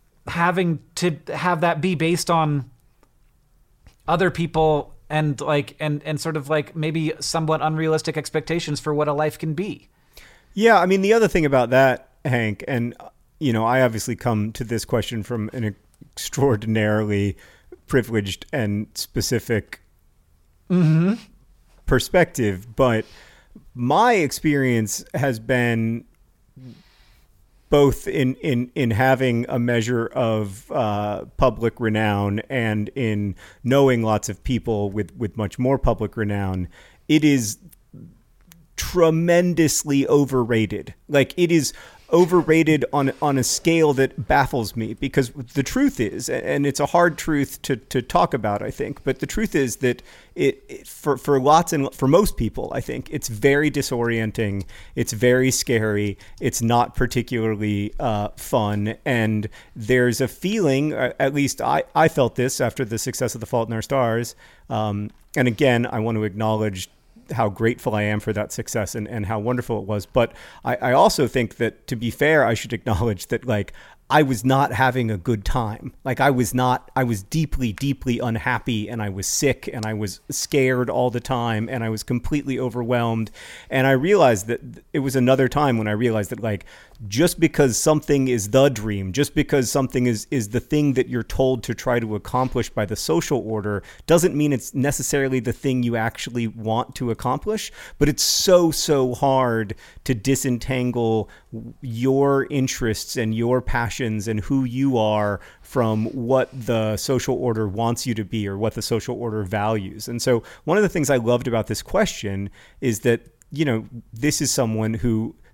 having to have that be based on other people and like and and sort of like maybe somewhat unrealistic expectations for what a life can be. Yeah, I mean the other thing about that, Hank, and you know, I obviously come to this question from an extraordinarily privileged and specific mm-hmm. perspective, but my experience has been both in, in, in having a measure of uh, public renown and in knowing lots of people with, with much more public renown. It is tremendously overrated. Like it is overrated on on a scale that baffles me, because the truth is, and it's a hard truth to to talk about, I think, but the truth is that it, it for for lots and for most people, I think it's very disorienting, it's very scary, it's not particularly uh, fun, and there's a feeling, at least I I felt this after the success of The Fault in Our Stars, um, and again I want to acknowledge how grateful I am for that success and, and how wonderful it was. But I, I also think that, to be fair, I should acknowledge that, like, I was not having a good time. Like I was not, I was deeply, deeply unhappy, and I was sick, and I was scared all the time, and I was completely overwhelmed. And I realized that it was another time when I realized that, like, just because something is the dream, just because something is, is the thing that you're told to try to accomplish by the social order, doesn't mean it's necessarily the thing you actually want to accomplish. But it's so, so hard to disentangle your interests and your passions and who you are from what the social order wants you to be or what the social order values. And so one of the things I loved about this question is that, you know, this is someone who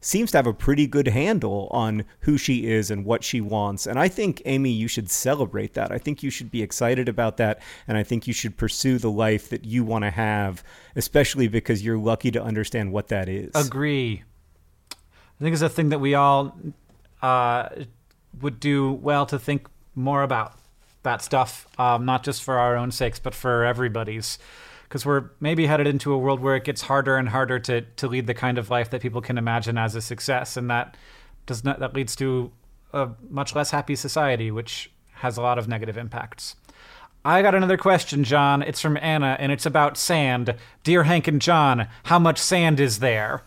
seems to have a pretty good handle on who she is and what she wants. And I think, Amy, you should celebrate that. I think you should be excited about that. And I think you should pursue the life that you want to have, especially because you're lucky to understand what that is. Agree. I think it's a thing that we all uh, would do well to think more about, that stuff, um, not just for our own sakes, but for everybody's. Because we're maybe headed into a world where it gets harder and harder to, to lead the kind of life that people can imagine as a success, and that does not that leads to a much less happy society, which has a lot of negative impacts. I got another question, John. It's from Anna, and it's about sand. Dear Hank and John, how much sand is there?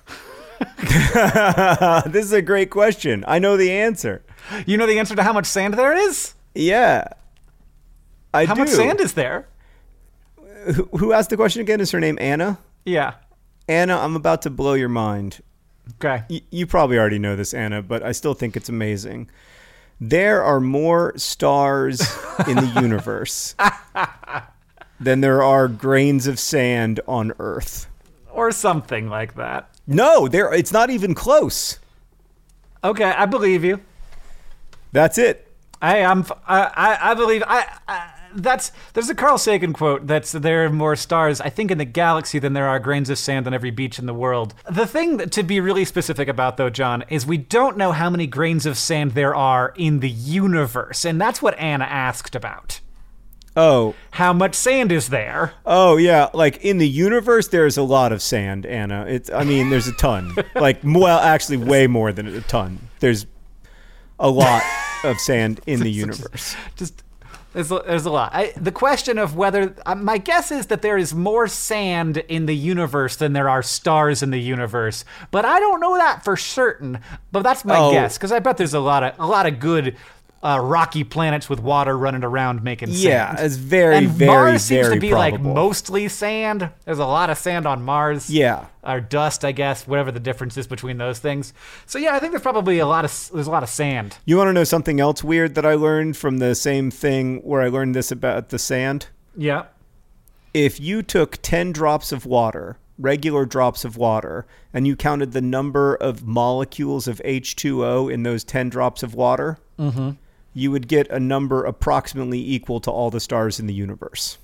This is a great question. I know the answer. You know the answer to how much sand there is? Yeah, I how do. How much sand is there? Who asked the question again? Is her name Anna? Yeah. Anna, I'm about to blow your mind. Okay. Y- you probably already know this, Anna, but I still think it's amazing. There are more stars in the universe than there are grains of sand on Earth. Or something like that. No, there. It's not even close. Okay, I believe you. That's it. I am. I, I. I believe. I, I. That's. There's a Carl Sagan quote that's there are more stars, I think, in the galaxy than there are grains of sand on every beach in the world. The thing that, to be really specific about, though, John, is we don't know how many grains of sand there are in the universe, and that's what Anna asked about. Oh. How much sand is there? Oh, yeah. Like, in the universe, there's a lot of sand, Anna. It's. I mean, there's a ton. Like, well, actually, way more than a ton. There's a lot of sand in the universe. Just... There's a, there's a lot. I, the question of whether... Uh, my guess is that there is more sand in the universe than there are stars in the universe. But I don't know that for certain. But that's my oh. guess, because I bet there's a lot of a lot of good uh, rocky planets with water running around making sand. Yeah, it's very, and very, Mars seems very to be probable. like mostly sand. There's a lot of sand on Mars. Yeah. Or dust, I guess, whatever the difference is between those things. So yeah, I think there's probably a lot of there's a lot of sand. You want to know something else weird that I learned from the same thing where I learned this about the sand? Yeah. If you took ten drops of water, regular drops of water, and you counted the number of molecules of H two O in those ten drops of water, mm-hmm. you would get a number approximately equal to all the stars in the universe.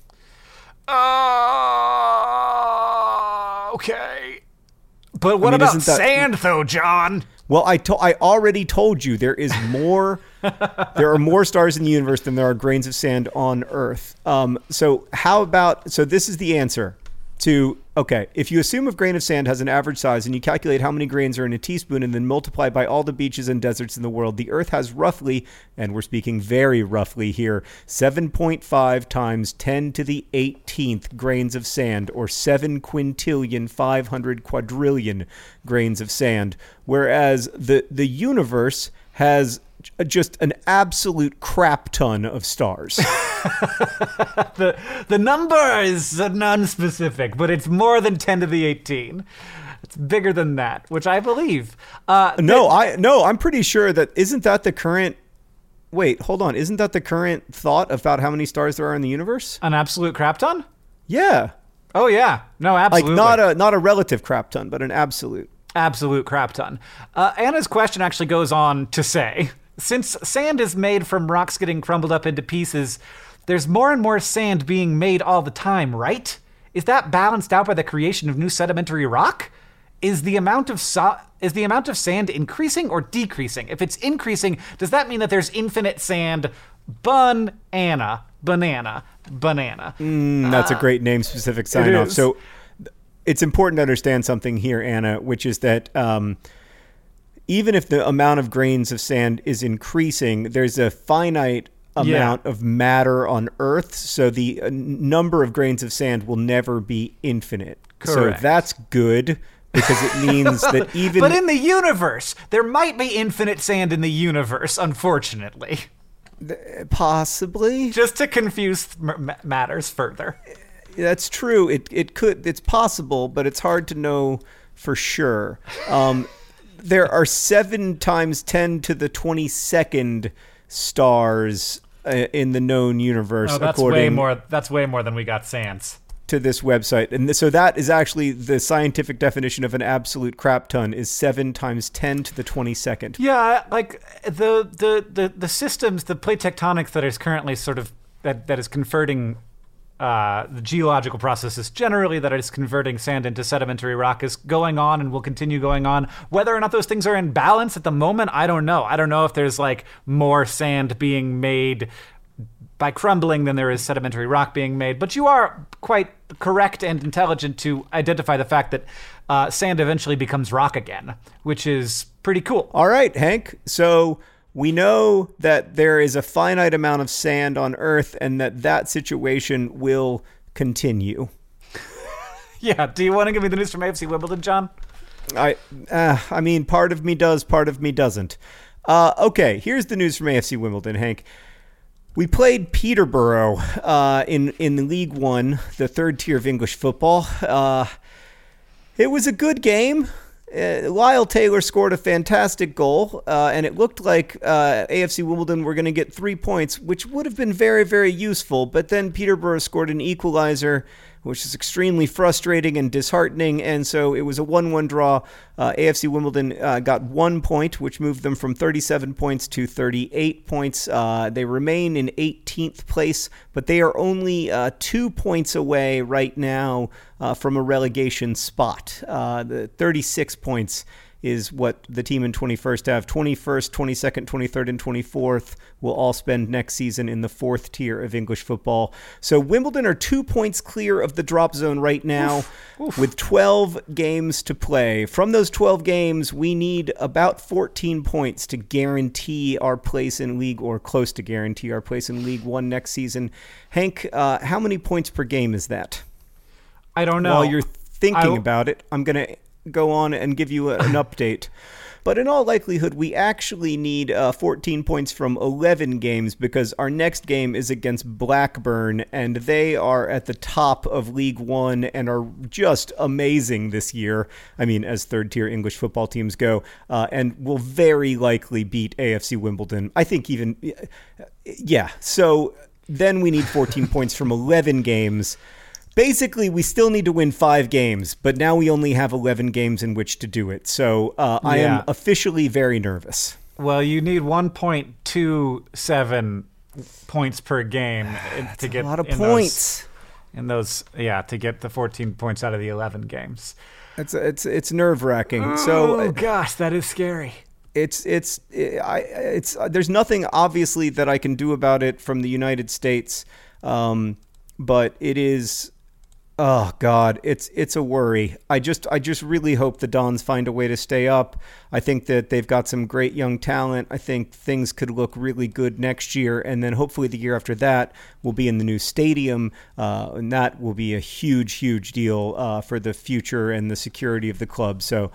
Uh, okay. But what I mean, about isn't that- sand, though, John? Well, I to- I already told you there is more. There are more stars in the universe than there are grains of sand on Earth. Um, so how about? So this is the answer to. Okay, if you assume a grain of sand has an average size and you calculate how many grains are in a teaspoon and then multiply by all the beaches and deserts in the world, the Earth has roughly, and we're speaking very roughly here, seven point five times ten to the eighteenth grains of sand, or seven quintillion five hundred quadrillion grains of sand, whereas the the universe has just an absolute crap ton of stars. the the number is non-specific, but it's more than ten to the eighteen. It's bigger than that, which I believe. Uh, no, the, I no, I'm pretty sure that isn't that the current. Wait, hold on. Isn't that the current thought about how many stars there are in the universe? An absolute crap ton? Yeah. Oh yeah. No, absolutely. Like not a not a relative crap ton, but an absolute. Absolute crap ton. Uh, Anna's question actually goes on to say, since sand is made from rocks getting crumbled up into pieces, there's more and more sand being made all the time, right? Is that balanced out by the creation of new sedimentary rock? Is the amount of so- is the amount of sand increasing or decreasing? If it's increasing, does that mean that there's infinite sand? Bun-ana, banana, banana. Mm, that's uh, a great name-specific sign-off. So it's important to understand something here, Anna, which is that um, even if the amount of grains of sand is increasing, there's a finite amount yeah. of matter on Earth, so the uh, number of grains of sand will never be infinite. Correct. So that's good, because it means that even... But in the universe, there might be infinite sand in the universe, unfortunately. Possibly. Just to confuse m- matters further. That's true. It it could. It's possible, but it's hard to know for sure. Um, there are seven times ten to the twenty-second stars uh, in the known universe. Oh, that's according... way more. That's way more than we got sands. to this website, and th- so that is actually the scientific definition of an absolute crap ton is seven times ten to the twenty-second. Yeah, like the the the, the systems, the plate tectonics that is currently sort of that that is converting uh, the geological processes generally that is converting sand into sedimentary rock is going on and will continue going on. Whether or not those things are in balance at the moment, I don't know. I don't know if there's like more sand being made by crumbling than there is sedimentary rock being made. But you are quite correct and intelligent to identify the fact that uh, sand eventually becomes rock again, which is pretty cool. All right, Hank. So we know that there is a finite amount of sand on Earth and that that situation will continue. Yeah. Do you want to give me the news from A F C Wimbledon, John? I, uh, I mean, part of me does, part of me doesn't. Uh, okay, here's the news from A F C Wimbledon, Hank. We played Peterborough uh, in in League One, the third tier of English football. Uh, it was a good game. Uh, Lyle Taylor scored a fantastic goal, uh, and it looked like uh, A F C Wimbledon were going to get three points, which would have been very, very useful. But then Peterborough scored an equalizer, which is extremely frustrating and disheartening, and so it was a one one draw. Uh, A F C Wimbledon uh, got one point, which moved them from thirty-seven points to thirty-eight points. Uh, they remain in eighteenth place, but they are only uh, two points away right now uh, from a relegation spot. Uh, the thirty-six points is what the team in twenty-first have. twenty-first, twenty-second, twenty-third, and twenty-fourth will all spend next season in the fourth tier of English football. So Wimbledon are two points clear of the drop zone right now. Oof. Oof. With twelve games to play. From those twelve games, we need about fourteen points to guarantee our place in League, or close to guarantee our place in League One next season. Hank, uh, how many points per game is that? I don't know. While you're thinking I'll... about it, I'm going to go on and give you a, an update. But in all likelihood, we actually need uh, fourteen points from eleven games, because our next game is against Blackburn, and they are at the top of League One and are just amazing this year. I mean, as third-tier English football teams go, uh, and will very likely beat A F C Wimbledon. I think even, yeah. So then we need fourteen points from eleven games. Basically, we still need to win five games, but now we only have eleven games in which to do it. So uh, I Yeah. am officially very nervous. Well, you need one point two seven points per game That's to get a lot of in points. Those, in those, yeah, to get the fourteen points out of the eleven games. It's it's it's nerve wracking. Oh So gosh, that is scary. it's it's I it's there's nothing obviously that I can do about it from the United States, um, but it is. Oh God, it's it's a worry. I just I just really hope the Dons find a way to stay up. I think that they've got some great young talent. I think things could look really good next year, and then hopefully the year after that we'll be in the new stadium, uh, and that will be a huge, huge deal uh, for the future and the security of the club. So.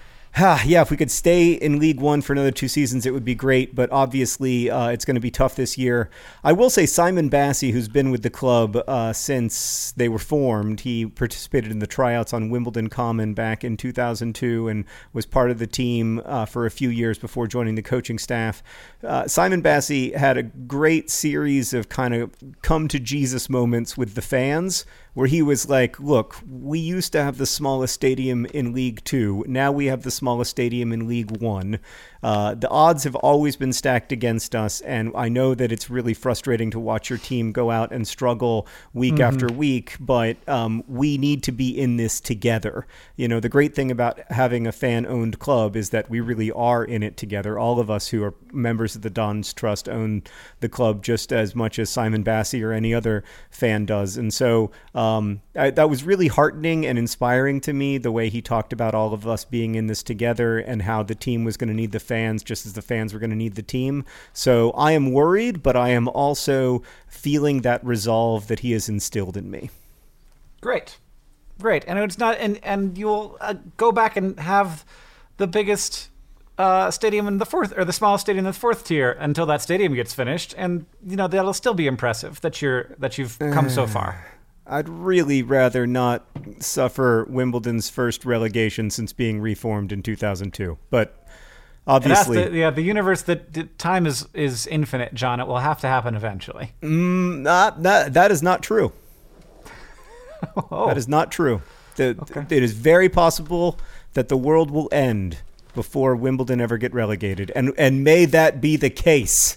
Yeah, if we could stay in League One for another two seasons, it would be great. But obviously, uh, it's going to be tough this year. I will say Simon Bassey, who's been with the club uh, since they were formed, he participated in the tryouts on Wimbledon Common back in two thousand two and was part of the team uh, for a few years before joining the coaching staff. Uh, Simon Bassey had a great series of kind of come to Jesus moments with the fans, where he was like, look, we used to have the smallest stadium in League Two. Now we have the smallest stadium in League One. Uh, the odds have always been stacked against us, and I know that it's really frustrating to watch your team go out and struggle week mm-hmm. after week, but um, we need to be in this together. You know, the great thing about having a fan-owned club is that we really are in it together. All of us who are members of the Dons Trust own the club just as much as Simon Bassey or any other fan does, and so um, I, that was really heartening and inspiring to me, the way he talked about all of us being in this together and how the team was going to need the fans just as the fans were going to need the team. So I am worried, but I am also feeling that resolve that he has instilled in me. Great. Great. And it's not, and, and you'll uh, go back and have the biggest uh, stadium in the fourth, or the smallest stadium in the fourth tier until that stadium gets finished. And, you know, that'll still be impressive that you're, that you've come so far. I'd really rather not suffer Wimbledon's first relegation since being reformed in two thousand two. But obviously, to, yeah, the universe that the time is is infinite, John. It will have to happen eventually. Mm, not, not, that is not true. Oh. That is not true. The, Okay. It is very possible that the world will end before Wimbledon ever get relegated. And, and may that be the case.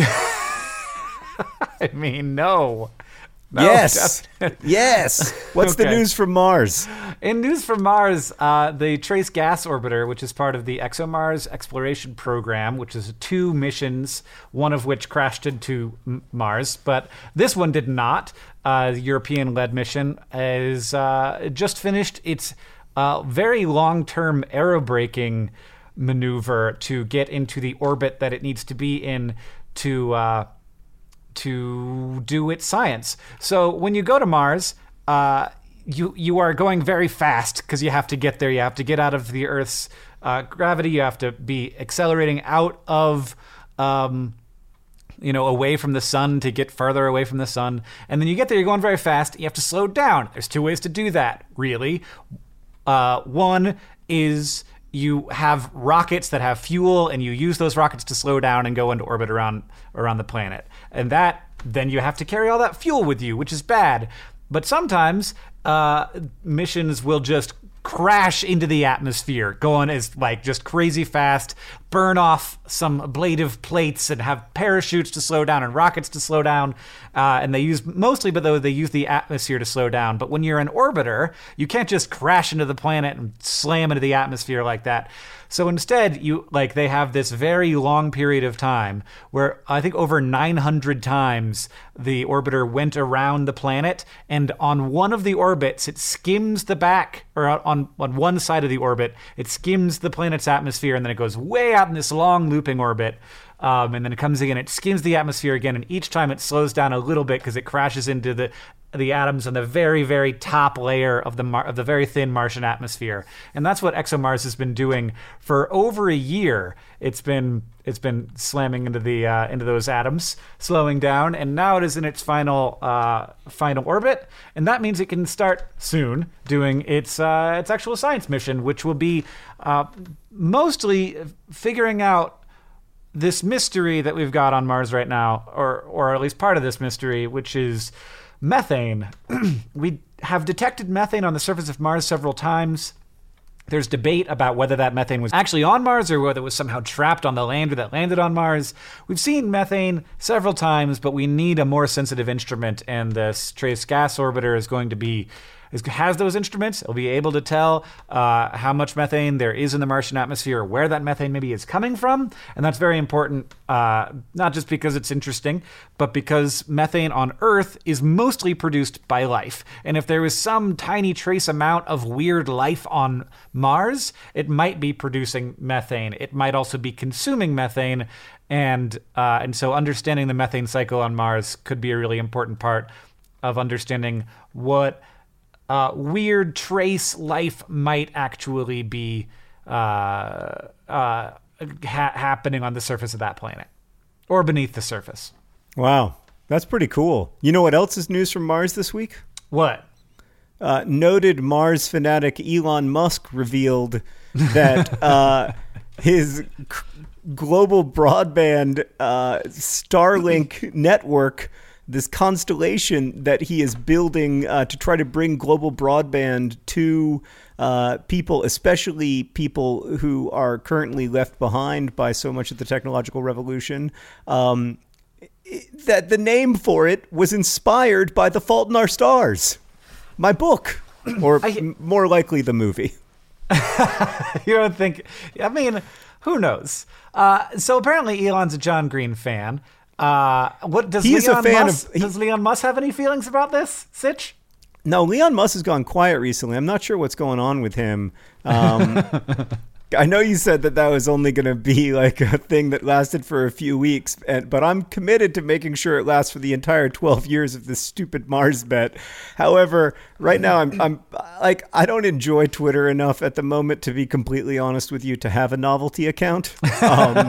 I mean, no. No, yes. definitely. Yes. What's the Okay. news from Mars? In news from Mars, uh, the Trace Gas Orbiter, which is part of the ExoMars Exploration Program, which is two missions, one of which crashed into M- Mars, but this one did not. Uh, the European-led mission is uh, just finished its uh, very long-term aerobraking maneuver to get into the orbit that it needs to be in to uh, to do its science. So when you go to Mars, uh, you you are going very fast because you have to get there. You have to get out of the Earth's uh, gravity. You have to be accelerating out of, um, you know, away from the sun to get further away from the sun. And then you get there, you're going very fast. You have to slow down. There's two ways to do that, really. Uh, one is you have rockets that have fuel, and you use those rockets to slow down and go into orbit around around the planet. And that, then you have to carry all that fuel with you, which is bad. But sometimes uh, missions will just crash into the atmosphere, going as like just crazy fast, burn off some ablative plates, and have parachutes to slow down and rockets to slow down. Uh, and they use mostly, but though they use the atmosphere to slow down. But when you're an orbiter, you can't just crash into the planet and slam into the atmosphere like that. So instead, you like they have this very long period of time where I think over nine hundred times the orbiter went around the planet, and on one of the orbits, it skims the back, or on, on one side of the orbit, it skims the planet's atmosphere, and then it goes way out in this long looping orbit. Um, and then it comes again, it skims the atmosphere again, and each time it slows down a little bit because it crashes into the the atoms on the very, very top layer of the Mar- of the very thin Martian atmosphere. And that's what ExoMars has been doing for over a year. It's been it's been slamming into the uh, into those atoms, slowing down, and now it is in its final uh, final orbit, and that means it can start soon doing its uh, its actual science mission, which will be uh, mostly figuring out this mystery that we've got on Mars right now, or or at least part of this mystery, which is methane. We have detected methane on the surface of Mars several times. There's debate about whether that methane was actually on Mars or whether it was somehow trapped on the lander that landed on Mars. We've seen methane several times, but we need a more sensitive instrument, and this Trace Gas Orbiter is going to be has those instruments. It'll be able to tell uh, how much methane there is in the Martian atmosphere, or where that methane maybe is coming from. And that's very important, uh, not just because it's interesting, but because methane on Earth is mostly produced by life. And if there was some tiny trace amount of weird life on Mars, it might be producing methane. It might also be consuming methane. And, uh, and so understanding the methane cycle on Mars could be a really important part of understanding what Uh, weird trace life might actually be uh, uh, ha- happening on the surface of that planet, or beneath the surface. Wow, that's pretty cool. You know what else is news from Mars this week? What? Uh, noted Mars fanatic Elon Musk revealed that uh, his c- global broadband uh, Starlink network, this constellation that he is building uh, to try to bring global broadband to uh, people, especially people who are currently left behind by so much of the technological revolution, um, that the name for it was inspired by The Fault in Our Stars, my book, or I, m- more likely the movie. You don't think? I mean, who knows? Uh, so apparently, Elon's a John Green fan. Uh, what does He's Leon a fan Musk, of. He, does Leon Musk have any feelings about this, Sitch? no, Leon Musk has gone quiet recently. I'm not sure what's going on with him. Um, I know you said that that was only going to be like a thing that lasted for a few weeks, and, but I'm committed to making sure it lasts for the entire twelve years of this stupid Mars bet. However, right now I'm, I'm like, I don't enjoy Twitter enough at the moment, to be completely honest with you, to have a novelty account. Um,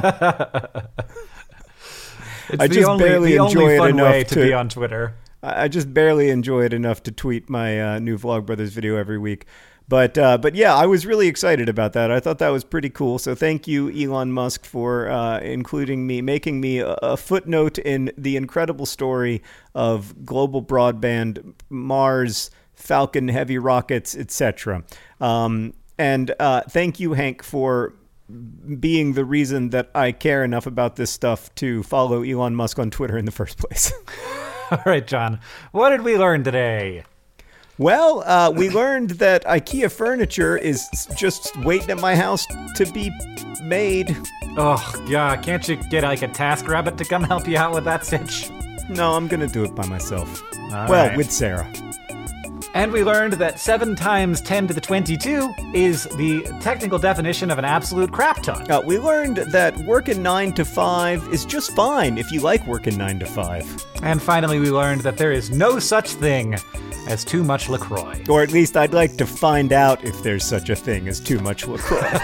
It's I the just only, barely the enjoy only it fun enough way to, to- be on Twitter. I just barely enjoy it enough to tweet my uh, new Vlogbrothers video every week. But uh, but yeah, I was really excited about that. I thought that was pretty cool. So thank you, Elon Musk, for uh, including me, making me a, a footnote in the incredible story of global broadband Mars Falcon heavy rockets, et cetera. Um, and uh, thank you, Hank, for being the reason that I care enough about this stuff to follow Elon Musk on Twitter in the first place. All right, John, what did we learn today? Well, uh, we learned that IKEA furniture is just waiting at my house to be made. Oh, yeah, can't you get like a TaskRabbit to come help you out with that stitch? No, I'm going to do it by myself. All well, right. with Sarah. And we learned that seven times ten to the twenty-two is the technical definition of an absolute crap ton. Uh, we learned that working nine to five is just fine if you like working nine to five. And finally, we learned that there is no such thing as too much LaCroix. Or at least I'd like to find out if there's such a thing as too much LaCroix.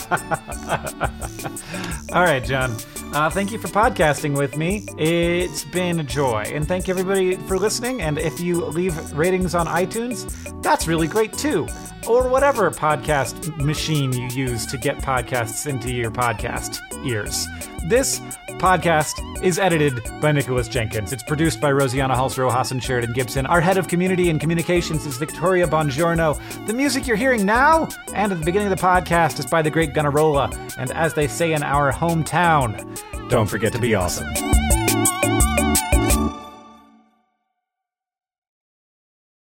All right, John. Uh, thank you for podcasting with me. It's been a joy. And thank you, everybody, for listening. And if you leave ratings on iTunes, that's really great, too. Or whatever podcast machine you use to get podcasts into your podcast ears. This podcast is edited by Nicholas Jenkins. It's produced by Rosianna Halls Rojas and Sheridan Gibson. Our head of community and communications is Victoria Bongiorno. The music you're hearing now and at the beginning of the podcast is by the great Gunnarolla. And as they say in our hometown, don't, don't forget, forget to be awesome. awesome.